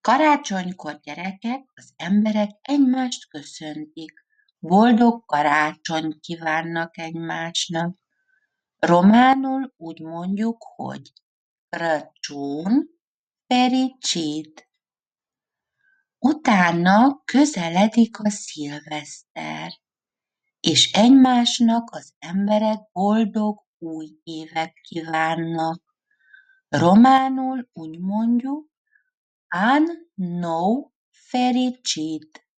Karácsonykor, gyerekek, az emberek egymást köszöntik. Boldog karácsonyt kívánnak egymásnak. Románul úgy mondjuk, hogy Crăciun fericit. Utána közeledik a szilveszter, és egymásnak az emberek boldog új évet kívánnak. Románul úgy mondjuk, An nou fericit.